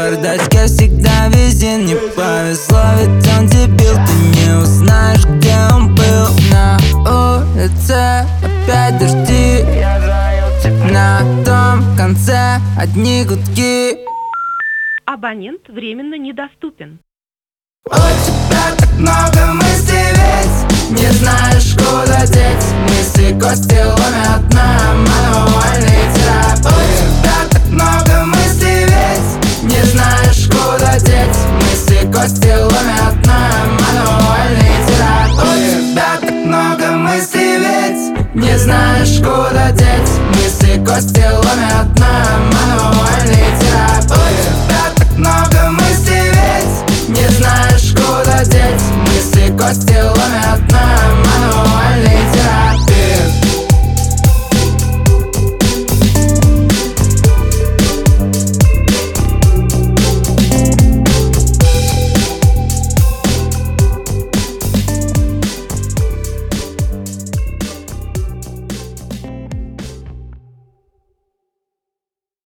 бардачке всегда везде не повезло, ведь он дебил. Ты не узнаешь, где он был. На улице опять дожди, на том конце одни гудки. Абонент временно недоступен. У тебя так много мыслей, ведь не знаешь, куда деть. Мысли кости ломят нас.